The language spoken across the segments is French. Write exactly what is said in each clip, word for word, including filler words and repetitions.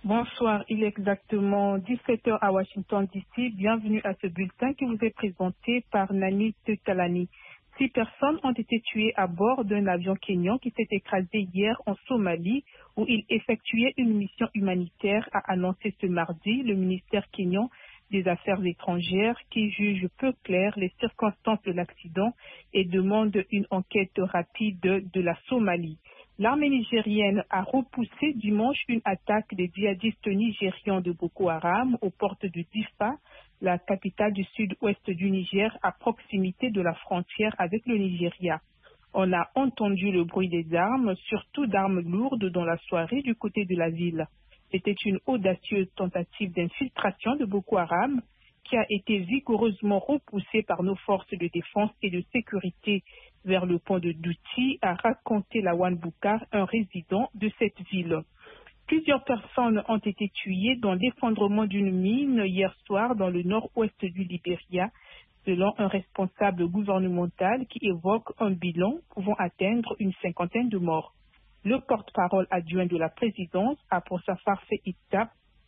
Bonsoir, il est exactement dix-sept heures à Washington D C. Bienvenue à ce bulletin qui vous est présenté par Nani Tekalani. Six personnes ont été tuées à bord d'un avion kényan qui s'est écrasé hier en Somalie où il effectuait une mission humanitaire, a annoncé ce mardi le ministère kényan des Affaires étrangères qui juge peu claires les circonstances de l'accident et demande une enquête rapide de la Somalie. L'armée nigérienne a repoussé dimanche une attaque des djihadistes nigérians de Boko Haram aux portes de Diffa, la capitale du sud-ouest du Niger, à proximité de la frontière avec le Nigeria. On a entendu le bruit des armes, surtout d'armes lourdes dans la soirée du côté de la ville. C'était une audacieuse tentative d'infiltration de Boko Haram qui a été vigoureusement repoussée par nos forces de défense et de sécurité vers le pont de Douti, a raconté Lawan Boukar, un résident de cette ville. Plusieurs personnes ont été tuées dans l'effondrement d'une mine hier soir dans le nord-ouest du Libéria, selon un responsable gouvernemental qui évoque un bilan pouvant atteindre une cinquantaine de morts. Le porte-parole adjoint de la présidence a pour sa part fait état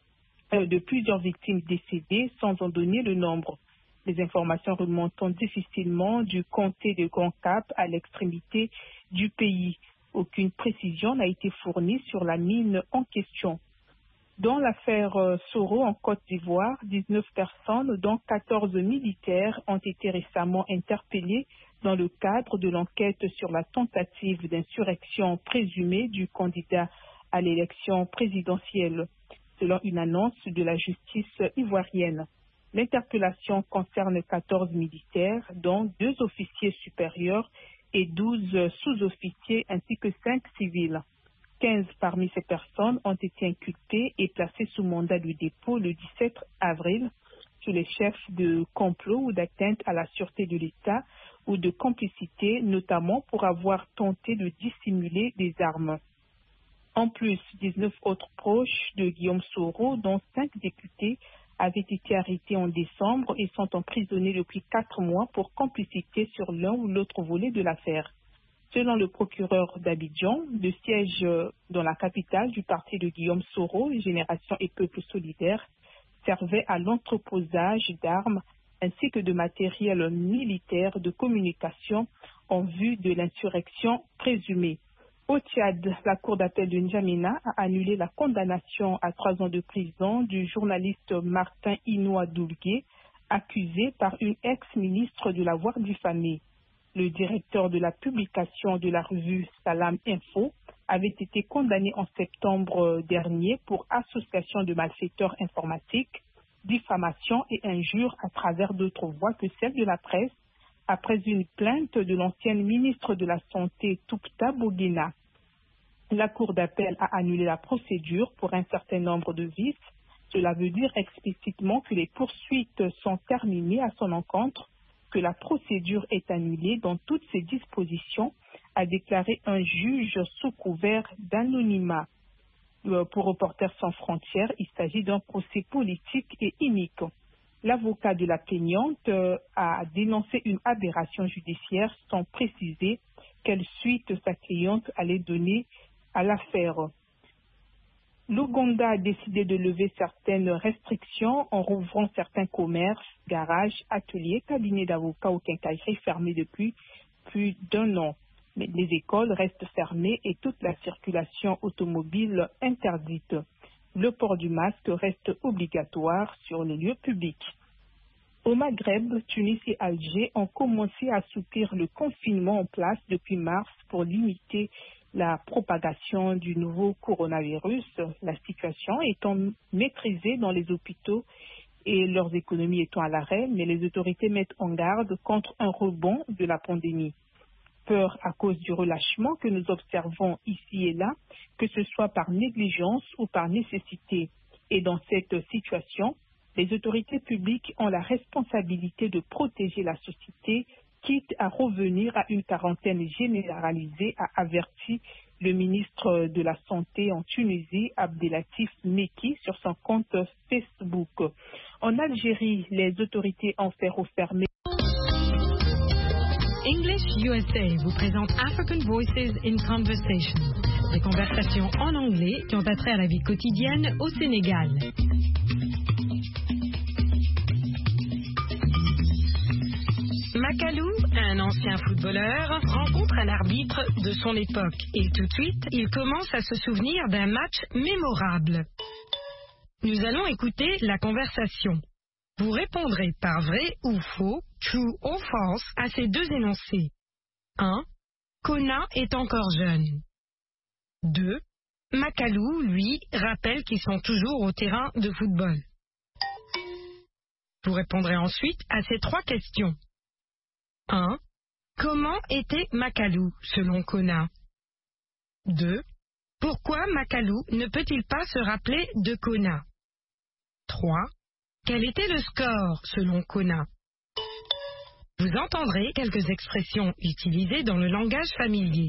de plusieurs victimes décédées sans en donner le nombre. Les informations remontant difficilement du comté de Grand Cap à l'extrémité du pays. Aucune précision n'a été fournie sur la mine en question. Dans l'affaire Soro en Côte d'Ivoire, dix-neuf personnes, dont quatorze militaires, ont été récemment interpellées dans le cadre de l'enquête sur la tentative d'insurrection présumée du candidat à l'élection présidentielle, selon une annonce de la justice ivoirienne. L'interpellation concerne quatorze militaires, dont deux officiers supérieurs et douze sous-officiers ainsi que cinq civils. quinze parmi ces personnes ont été inculpées et placées sous mandat de dépôt le dix-sept avril sous les chefs de complot ou d'atteinte à la sûreté de l'État ou de complicité, notamment pour avoir tenté de dissimuler des armes. En plus, dix-neuf autres proches de Guillaume Soro, dont cinq députés, avaient été arrêtés en décembre et sont emprisonnés depuis quatre mois pour complicité sur l'un ou l'autre volet de l'affaire. Selon le procureur d'Abidjan, le siège dans la capitale du parti de Guillaume Soro, Génération et Peuple solidaire, servait à l'entreposage d'armes ainsi que de matériel militaire de communication en vue de l'insurrection présumée. Au Tchad, la Cour d'appel de N'Djamena a annulé la condamnation à trois ans de prison du journaliste Martin Inoua Doulgué, accusé par une ex-ministre de l'avoir diffamé. Le directeur de la publication de la revue Salam Info avait été condamné en septembre dernier pour association de malfaiteurs informatiques, diffamation et injures à travers d'autres voies que celles de la presse, après une plainte de l'ancienne ministre de la Santé Toupta Bouguina. La Cour d'appel a annulé la procédure pour un certain nombre de vices. Cela veut dire explicitement que les poursuites sont terminées à son encontre, que la procédure est annulée dans toutes ses dispositions, a déclaré un juge sous couvert d'anonymat. Pour Reporters sans frontières, il s'agit d'un procès politique et inique. L'avocat de la plaignante a dénoncé une aberration judiciaire sans préciser quelle suite sa cliente allait donner à l'affaire. L'Ouganda a décidé de lever certaines restrictions en rouvrant certains commerces, garages, ateliers, cabinets d'avocats ou quincailleries fermés depuis plus d'un an. Mais les écoles restent fermées et toute la circulation automobile interdite. Le port du masque reste obligatoire sur les lieux publics. Au Maghreb, Tunis et Alger ont commencé à assouplir le confinement en place depuis mars pour limiter la propagation du nouveau coronavirus, la situation étant maîtrisée dans les hôpitaux et leurs économies étant à l'arrêt, mais les autorités mettent en garde contre un rebond de la pandémie. Peur à cause du relâchement que nous observons ici et là, que ce soit par négligence ou par nécessité. Et dans cette situation, les autorités publiques ont la responsabilité de protéger la société, quitte à revenir à une quarantaine généralisée, a averti le ministre de la Santé en Tunisie, Abdelatif Meki, sur son compte Facebook. En Algérie, les autorités ont fait refermer. English U S A vous présente African Voices in Conversation. des conversations en anglais qui ont attrait à la vie quotidienne au Sénégal. Macalou, un ancien footballeur, rencontre un arbitre de son époque et tout de suite, il commence à se souvenir d'un match mémorable. Nous allons écouter la conversation. Vous répondrez par vrai ou faux, true ou false, à ces deux énoncés. un. Kona est encore jeune. deux. Macalou, lui, rappelle qu'ils sont toujours au terrain de football. Vous répondrez ensuite à ces trois questions. un. Comment était Macalou, selon Kona? deux. Pourquoi Macalou ne peut-il pas se rappeler de Kona? trois. Quel était le score, selon Kona? Vous entendrez quelques expressions utilisées dans le langage familier.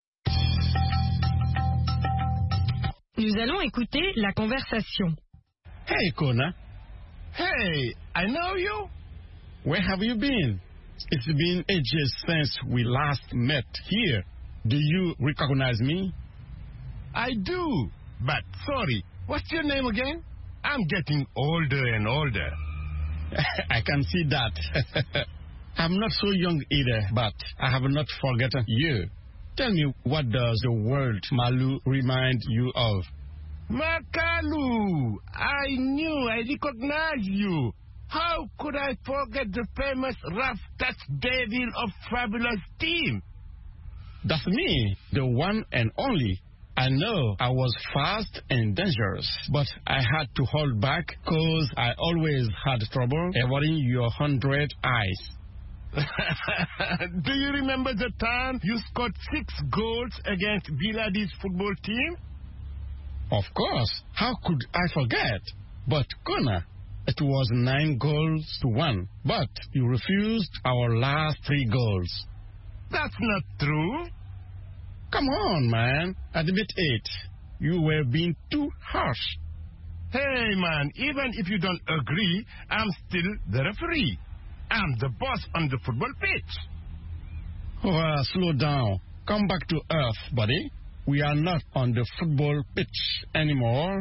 Nous allons écouter la conversation. Hey, Kona. Hey, I know you. Where have you been? It's been ages since we last met here. Do you recognize me? I do, but sorry, what's your name again? I'm getting older and older. I can see that. I'm not so young either, but I have not forgotten you. Tell me, what does the word Malu remind you of? Macalou! I knew I recognized you. How could I forget the famous rough touch devil of Fabulous team? That's me, the one and only. I know I was fast and dangerous, but I had to hold back because I always had trouble avoiding your hundred eyes. Do you remember the time you scored six goals against Biladi's football team? Of course. How could I forget? But, Kona, it was nine goals to one, but you refused our last three goals. That's not true. Come on, man. Admit it. You were being too harsh. Hey, man, even if you don't agree, I'm still the referee. I'm the boss on the football pitch. Oh, slow down. Come back to earth, buddy. We are not on the football pitch anymore.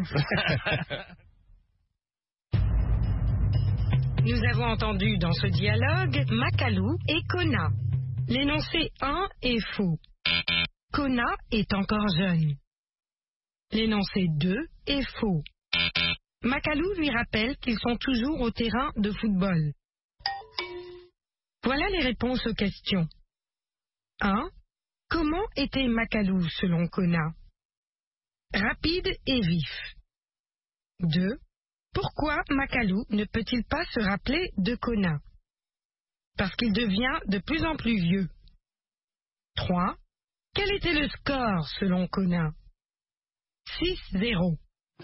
Nous avons entendu dans ce dialogue Macalou et Kona. L'énoncé un est faux. Kona est encore jeune. L'énoncé deux est faux. Macalou lui rappelle qu'ils sont toujours au terrain de football. Voilà les réponses aux questions. un. Comment était Macalou selon Kona? Rapide et vif. deux. Pourquoi Macalou ne peut-il pas se rappeler de Kona? Parce qu'il devient de plus en plus vieux. trois. Quel était le score selon Kona? six zéro.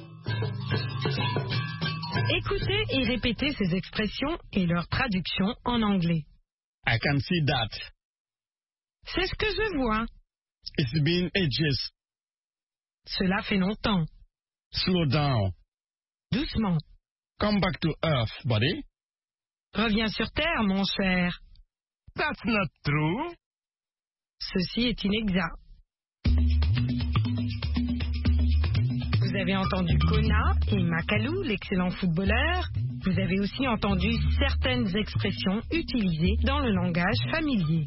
Écoutez et répétez ces expressions et leur traduction en anglais. I can see that. C'est ce que je vois. It's been ages. Cela fait longtemps. Slow down. Doucement. Come back to earth, buddy. Reviens sur terre, mon cher. That's not true. Ceci est inexact. Vous avez entendu Kona et Macalou, l'excellent footballeur. Vous avez aussi entendu certaines expressions utilisées dans le langage familier.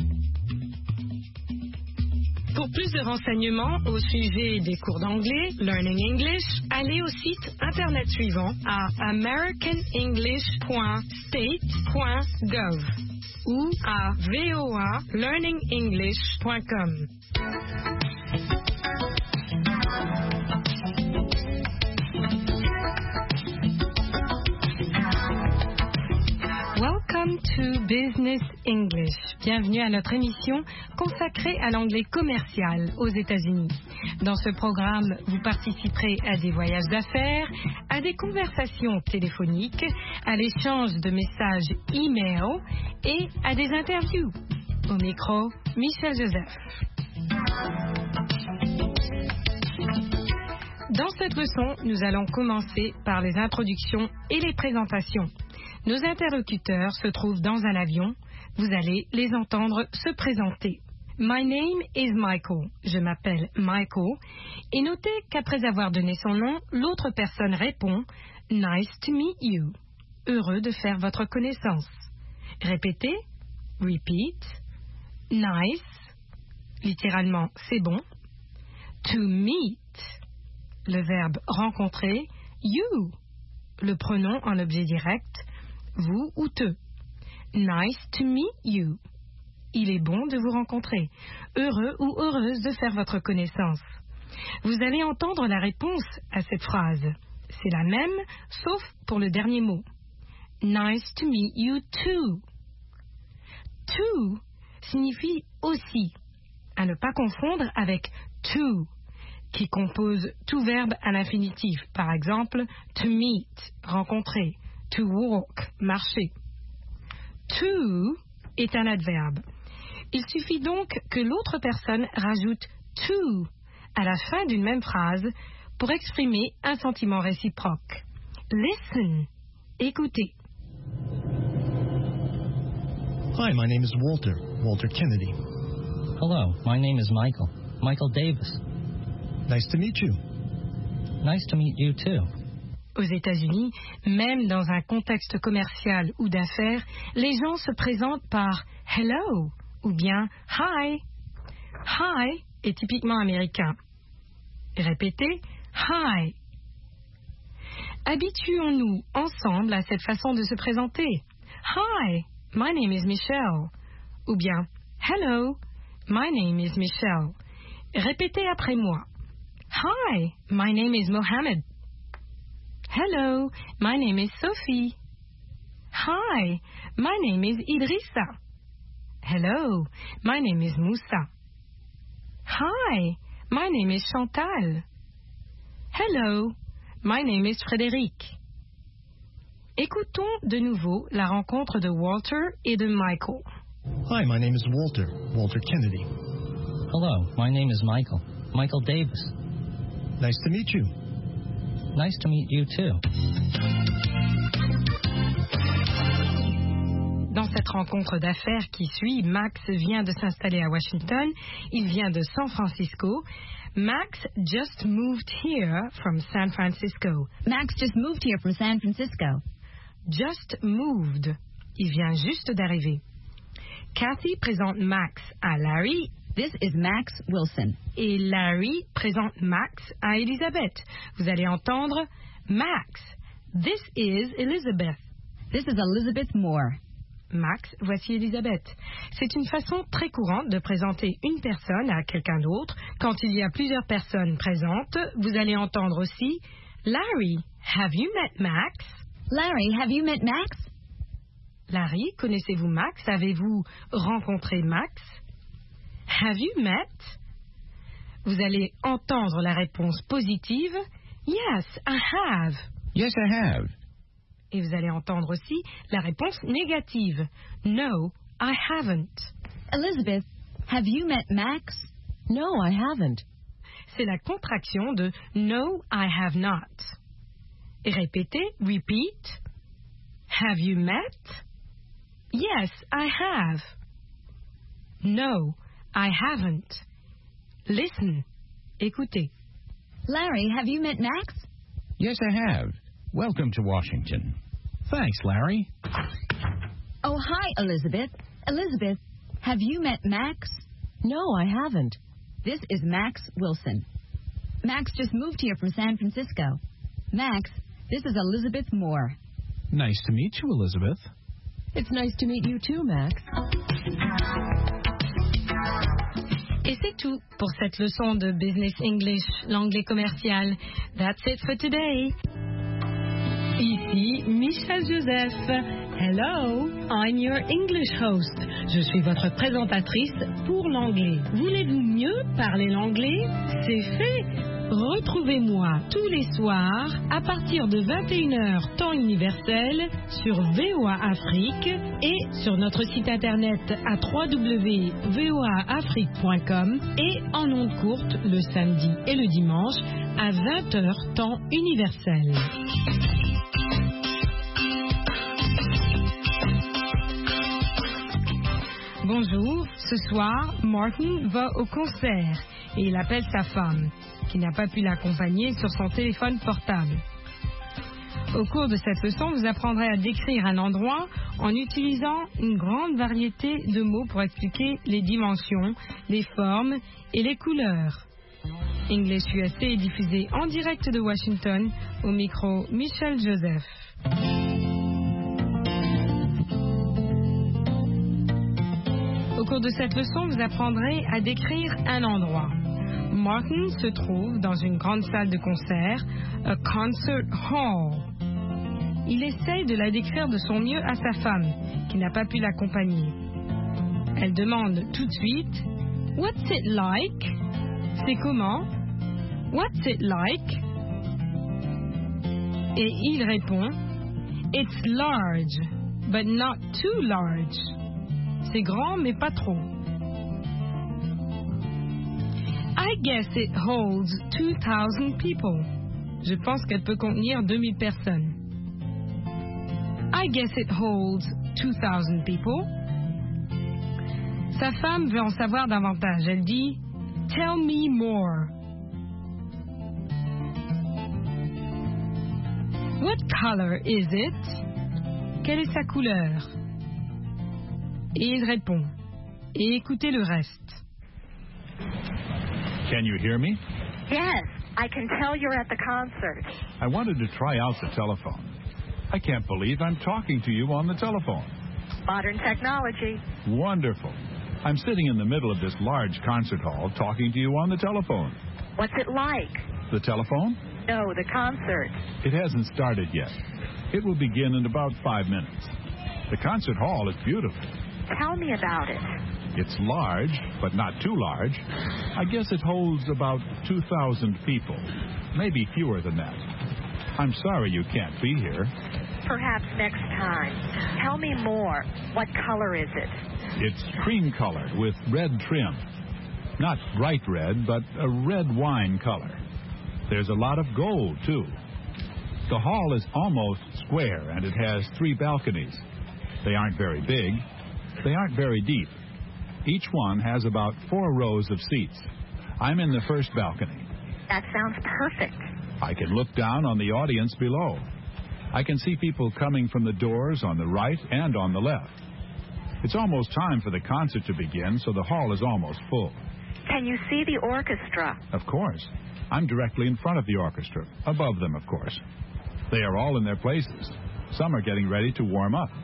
Pour plus de renseignements au sujet des cours d'anglais, Learning English, allez au site internet suivant à american english point state point gov ou à voa learning english point com. Welcome to Business English. Bienvenue à notre émission consacrée à l'anglais commercial aux États-Unis. Dans ce programme, vous participerez à des voyages d'affaires, à des conversations téléphoniques, à l'échange de messages e-mail et à des interviews. Au micro, Michel Joseph. Dans cette leçon, nous allons commencer par les introductions et les présentations. Nos interlocuteurs se trouvent dans un avion. Vous allez les entendre se présenter. My name is Michael. Je m'appelle Michael. Et notez qu'après avoir donné son nom, l'autre personne répond Nice to meet you. Heureux de faire votre connaissance. Répétez. Repeat. Nice. Littéralement, c'est bon. To meet. Le verbe rencontrer. You. Le pronom en objet direct. Vous ou te. Nice to meet you. Il est bon de vous rencontrer. Heureux ou heureuse de faire votre connaissance. Vous allez entendre la réponse à cette phrase. C'est la même, sauf pour le dernier mot. Nice to meet you too. To signifie aussi, à ne pas confondre avec to, qui compose tout verbe à l'infinitif. Par exemple, to meet, rencontrer, to walk, marcher. To est un adverbe. Il suffit donc que l'autre personne rajoute to à la fin d'une même phrase pour exprimer un sentiment réciproque. Listen. Écoutez. Hi, my name is Walter. Walter Kennedy. Hello, my name is Michael. Michael Davis. Nice to meet you. Nice to meet you too. Aux États-Unis, même dans un contexte commercial ou d'affaires, les gens se présentent par hello ou bien hi. Hi est typiquement américain. Répétez hi. Habituons-nous ensemble à cette façon de se présenter. Hi, my name is Michelle. Ou bien hello, my name is Michelle. Répétez après moi. Hi, my name is Mohammed. Hello, my name is Sophie. Hi, my name is Idrissa. Hello, my name is Moussa. Hi, my name is Chantal. Hello, my name is Frédéric. Écoutons de nouveau la rencontre de Walter et de Michael. Hi, my name is Walter. Walter Kennedy. Hello, my name is Michael. Michael Davis. Nice to meet you. Nice to meet you too. Dans cette rencontre d'affaires qui suit, Max vient de s'installer à Washington. Il vient de San Francisco. Max just moved here from San Francisco. Max just moved here from San Francisco. Just moved. Il vient juste d'arriver. Kathy présente Max à Larry. This is Max Wilson. Et Larry présente Max à Elizabeth. Vous allez entendre Max. This is Elizabeth. This is Elizabeth Moore. Max, voici Elizabeth. C'est une façon très courante de présenter une personne à quelqu'un d'autre. Quand il y a plusieurs personnes présentes, vous allez entendre aussi Larry, have you met Max? Larry, have you met Max? Larry, connaissez-vous Max? Avez-vous rencontré Max? Have you met? Vous allez entendre la réponse positive. Yes, I have. Yes, I have. Et vous allez entendre aussi la réponse négative. No, I haven't. Elizabeth, have you met Max? No, I haven't. C'est la contraction de No, I have not. Et répétez, repeat. Have you met? Yes, I have. No, I haven't. Listen. Écoutez. Larry, have you met Max? Yes, I have. Welcome to Washington. Thanks, Larry. Oh, hi, Elizabeth. Elizabeth, have you met Max? No, I haven't. This is Max Wilson. Max just moved here from San Francisco. Max, this is Elizabeth Moore. Nice to meet you, Elizabeth. It's nice to meet you too, Max. Et c'est tout pour cette leçon de Business English, l'anglais commercial. That's it for today. Ici Michelle Joseph. Hello, I'm your English host. Je suis votre présentatrice pour l'anglais. Voulez-vous mieux parler l'anglais? C'est fait. Retrouvez-moi tous les soirs à partir de vingt et une heures temps universel sur V O A Afrique et sur notre site internet à w w w point v o a afrique point com et en ondes courtes le samedi et le dimanche à vingt heures temps universel. Bonjour, ce soir, Martin va au concert et il appelle sa femme, qui n'a pas pu l'accompagner sur son téléphone portable. Au cours de cette leçon, vous apprendrez à décrire un endroit en utilisant une grande variété de mots pour expliquer les dimensions, les formes et les couleurs. English U S A est diffusé en direct de Washington, au micro Michel Joseph. Au cours de cette leçon, vous apprendrez à décrire un endroit. Martin se trouve dans une grande salle de concert, a concert hall. Il essaye de la décrire de son mieux à sa femme, qui n'a pas pu l'accompagner. Elle demande tout de suite « What's it like ?» C'est comment? What's it like? Et il répond It's large, but not too large. C'est grand, mais pas trop. I guess it holds two thousand people. Je pense qu'elle peut contenir deux mille personnes. I guess it holds two thousand people. Sa femme veut en savoir davantage. Elle dit Tell me more. What color is it? Quelle est sa couleur? Et il répond. Et écoutez le reste. Can you hear me? Yes, I can tell you're at the concert. I wanted to try out the telephone. I can't believe I'm talking to you on the telephone. Modern technology. Wonderful. I'm sitting in the middle of this large concert hall talking to you on the telephone. What's it like? The telephone? No, the concert. It hasn't started yet. It will begin in about five minutes. The concert hall is beautiful. Tell me about it. It's large, but not too large. I guess it holds about two thousand people, maybe fewer than that. I'm sorry you can't be here. Perhaps next time. Tell me more. What color is it? It's cream colored with red trim. Not bright red, but a red wine color. There's a lot of gold, too. The hall is almost square, and it has three balconies. They aren't very big. They aren't very deep. Each one has about four rows of seats. I'm in the first balcony. That sounds perfect. I can look down on the audience below. I can see people coming from the doors on the right and on the left. It's almost time for the concert to begin, so the hall is almost full. Can you see the orchestra? Of course. I'm directly in front of the orchestra, above them, of course. They are all in their places. Some are getting ready to warm up.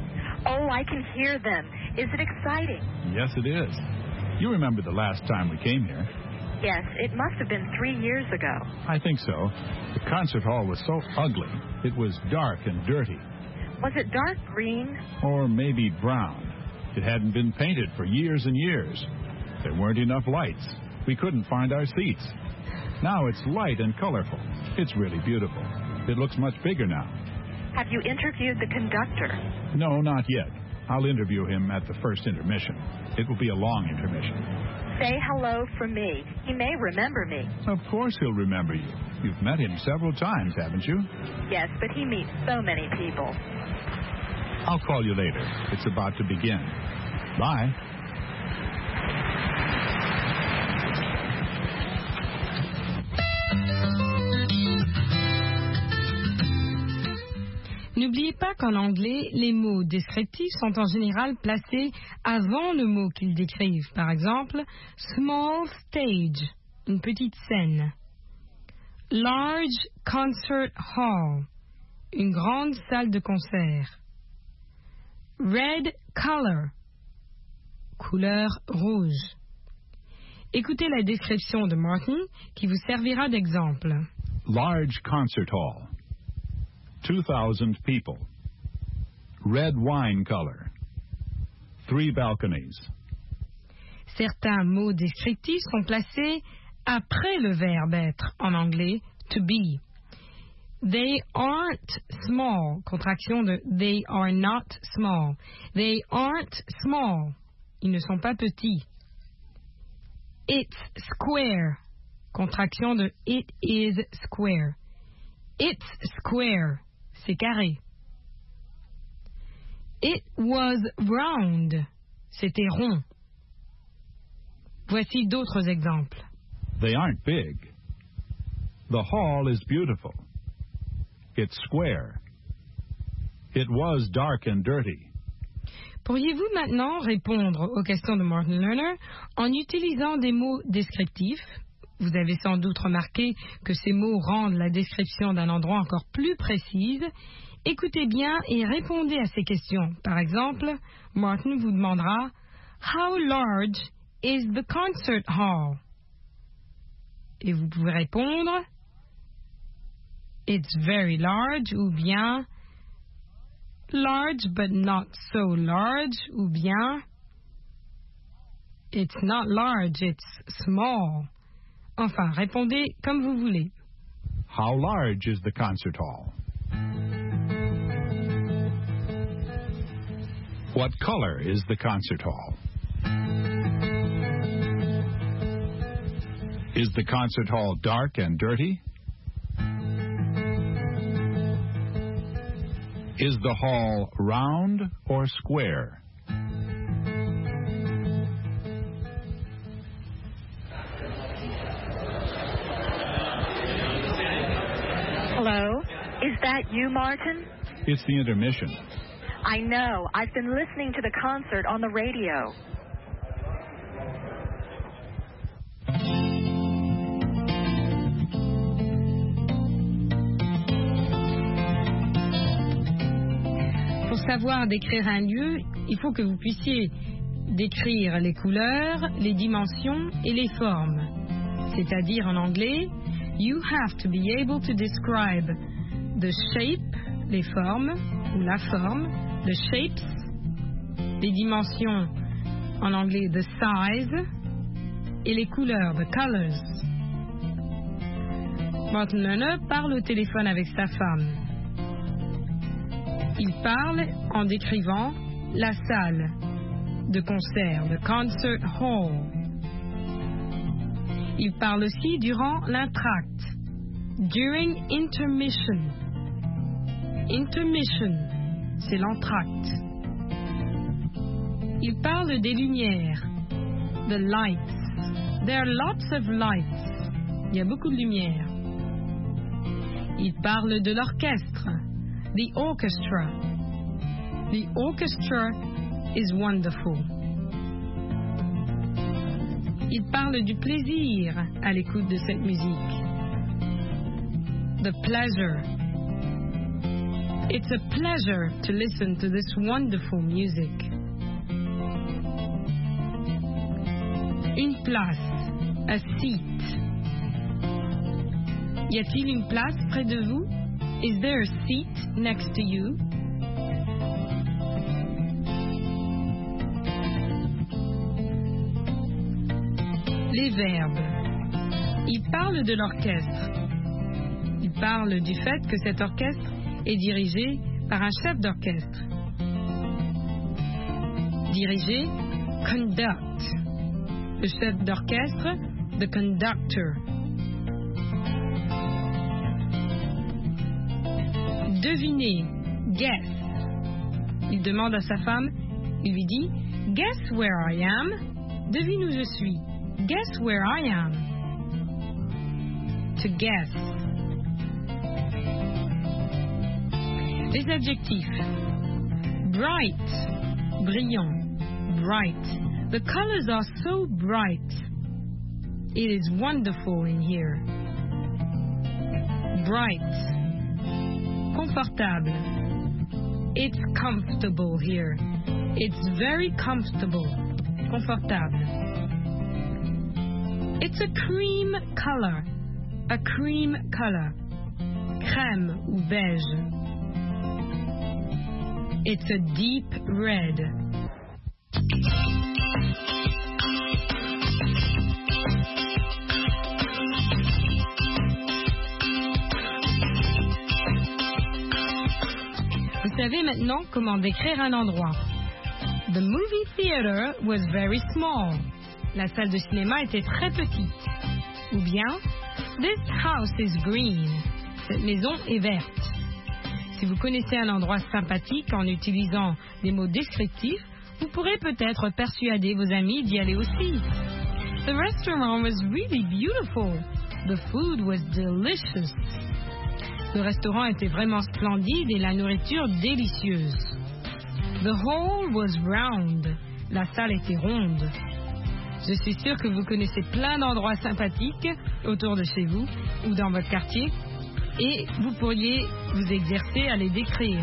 Oh, I can hear them. Is it exciting? Yes, it is. You remember the last time we came here. Yes, it must have been three years ago. I think so. The concert hall was so ugly. It was dark and dirty. Was it dark green? Or maybe brown. It hadn't been painted for years and years. There weren't enough lights. We couldn't find our seats. Now it's light and colorful. It's really beautiful. It looks much bigger now. Have you interviewed the conductor? No, not yet. I'll interview him at the first intermission. It will be a long intermission. Say hello from me. He may remember me. Of course he'll remember you. You've met him several times, haven't you? Yes, but he meets so many people. I'll call you later. It's about to begin. Bye. N'oubliez pas qu'en anglais, les mots descriptifs sont en général placés avant le mot qu'ils décrivent. Par exemple, small stage, une petite scène. Large concert hall, une grande salle de concert. Red color, couleur rouge. Écoutez la description de Martin qui vous servira d'exemple. Large concert hall. two thousand people. Red wine color. Three balconies. Certains mots descriptifs sont placés après le verbe être en anglais to be. They aren't small, contraction de they are not small. They aren't small. Ils ne sont pas petits. It's square, contraction de it is square. It's square, c'est carré. It was round, c'était rond. Voici d'autres exemples. They aren't big. The hall is beautiful. It's square. It was dark and dirty. Pourriez-vous maintenant répondre aux questions de Martin Lerner en utilisant des mots descriptifs? Vous avez sans doute remarqué que ces mots rendent la description d'un endroit encore plus précise. Écoutez bien et répondez à ces questions. Par exemple, Martin vous demandera « How large is the concert hall? » Et vous pouvez répondre « It's very large » ou bien « Large but not so large » ou bien « It's not large, it's small ». Enfin, répondez comme vous voulez. How large is the concert hall? What color is the concert hall? Is the concert hall dark and dirty? Is the hall round or square? Hello? Is that you, Martin? It's the intermission. I know. I've been listening to the concert on the radio. Pour savoir décrire un lieu, il faut que vous puissiez décrire les couleurs, les dimensions et les formes. C'est-à-dire en anglais, you have to be able to describe the shape, les formes, ou la forme, the shapes, les dimensions, en anglais the size, et les couleurs, the colors. Martin Lerner parle au téléphone avec sa femme. Il parle en décrivant la salle de concert, the concert hall. Il parle aussi durant l'entracte, during intermission. Intermission, c'est l'entracte. Il parle des lumières, the lights. There are lots of lights. Il y a beaucoup de lumière. Il parle de l'orchestre, the orchestra. The orchestra is wonderful. Il parle du plaisir à l'écoute de cette musique. The pleasure. It's a pleasure to listen to this wonderful music. Une place, a seat. Y a-t-il une place près de vous? Is there a seat next to you? Les verbes. Il parle de l'orchestre. Il parle du fait que cet orchestre est dirigé par un chef d'orchestre. Diriger, conduct. Le chef d'orchestre, the conductor. Deviner, guess. Il demande à sa femme, il lui dit, guess where I am. Devine où je suis. Guess where I am. To guess. Les adjectifs. Bright, brillant, bright. The colors are so bright. It is wonderful in here. Bright. Confortable. It's comfortable here. It's very comfortable. Confortable. It's a cream color. A cream color. Crème ou beige. It's a deep red. Vous savez maintenant comment décrire un endroit. The movie theater was very small. La salle de cinéma était très petite. Ou bien, this house is green. Cette maison est verte. Si vous connaissez un endroit sympathique en utilisant des mots descriptifs, vous pourrez peut-être persuader vos amis d'y aller aussi. The restaurant was really beautiful. The food was delicious. Le restaurant était vraiment splendide et la nourriture délicieuse. The hall was round. La salle était ronde. Je suis sûre que vous connaissez plein d'endroits sympathiques autour de chez vous ou dans votre quartier et vous pourriez vous exercer à les décrire.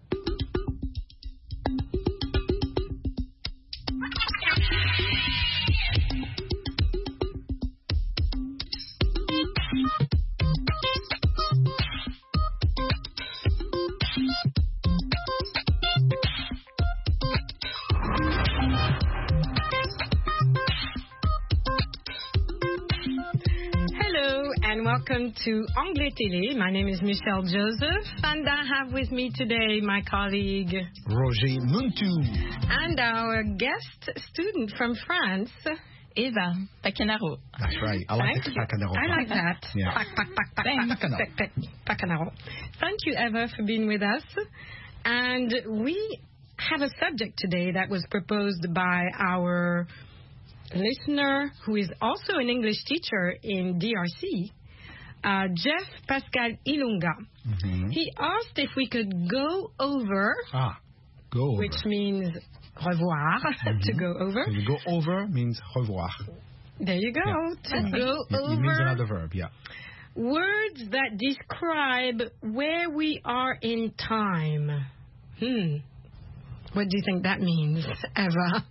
Welcome to Anglais Télé. My name is Michelle Joseph, and I have with me today my colleague Roger Muntu and our guest student from France, Eva Pacanaro. That's right. I like Thank the Pacanaro. I like that. Yeah. Pac, pac, pac, pac, pac, pac, pac, Pacanaro. Thank you, Eva, for being with us. And we have a subject today that was proposed by our listener, who is also an English teacher in D R C. Uh, Jeff Pascal Ilunga. Mm-hmm. He asked if we could go over, ah, go over. which means revoir, mm-hmm. to go over. So to go over means revoir. There you go, yeah. to Okay. go it, over. It means another verb, yeah. Words that describe where we are in time. Hmm. What do you think that means, Eva?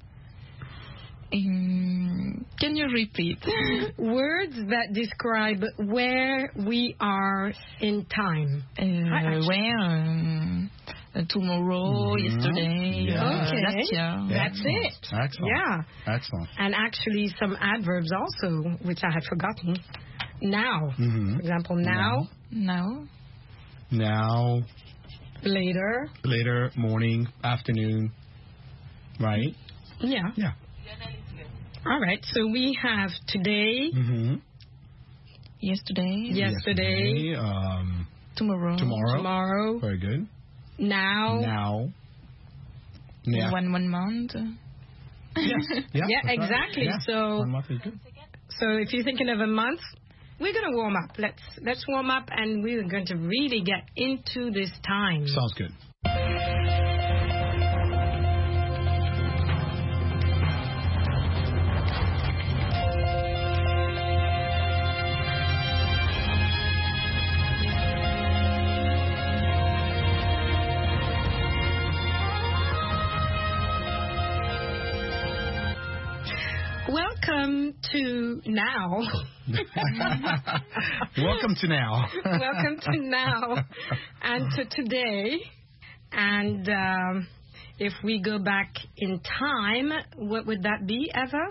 Um, can you repeat? Words that describe where we are in time. Uh, where? Um, uh, tomorrow, mm-hmm. yesterday, yeah. uh, okay. last year. That's Excellent. it. Excellent. Yeah. Excellent. And actually some adverbs also, which I had forgotten. Now. Mm-hmm. For example, now. Now. Now. Later. Later, morning, afternoon. Right? Yeah. Yeah. All right, so we have today, mm-hmm. yesterday, yesterday, yesterday um, tomorrow, tomorrow, tomorrow, very good. Now, now, yeah. one one month. Yes. Yeah, yeah, exactly. Right. Yeah. So, one month is good. So if you're thinking of a month, we're gonna warm up. Let's let's warm up, and we're going to really get into this time. Sounds good. Welcome to now. Welcome to now. Welcome to now and to today. And um, if we go back in time, what would that be, Eva?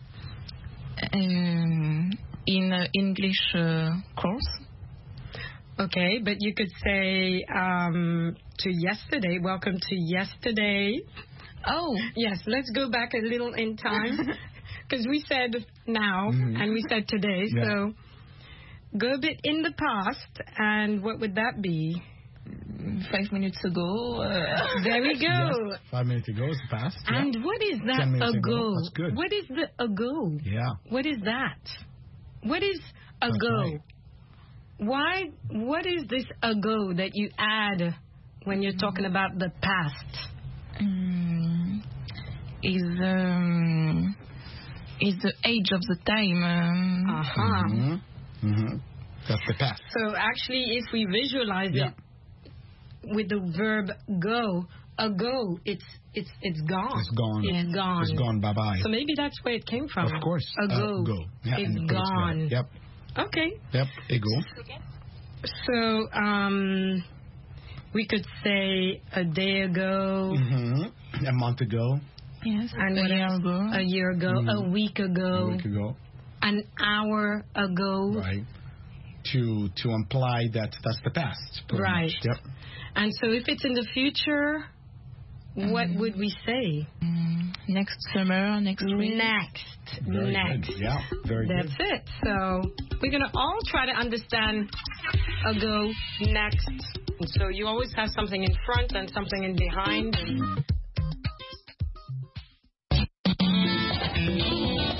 Um, in uh, English uh, course. Okay, but you could say um, to yesterday. Welcome to yesterday. Oh. Yes, let's go back a little in time. Because we said now, mm-hmm. and we said today, yeah. So go a bit in the past, and what would that be? Five minutes ago. Uh, there we go. Yes, five minutes ago is the past. And yeah. what is that ago? ago? That's good. What is the ago? Yeah. What is that? What is ago? Right. Why? What is this ago that you add when you're talking about the past? Um, is um. Is the age of the time. Um, uh-huh. Mm-hmm. Mm-hmm. That's the past. So actually, if we visualize yeah. it with the verb go, ago, it's it's it's gone. It's gone. It's gone. It's gone. Bye bye. So maybe that's where it came from. Of course. Ago. Uh, go. Yeah, it's gone. It's yep. Okay. Yep. Ego. So um, we could say a day ago. Mm-hmm. A month ago. Yes, and a year ago. A year ago, mm. a week ago. A week ago. An hour ago. Right. To to imply that that's the past. Right. Much. Yep. And so if it's in the future, mm. what would we say? Mm. Next summer, next week. Next. Very next. Good. Yeah, very that's good. That's it. So we're going to all try to understand ago, next. And so you always have something in front and something in behind. And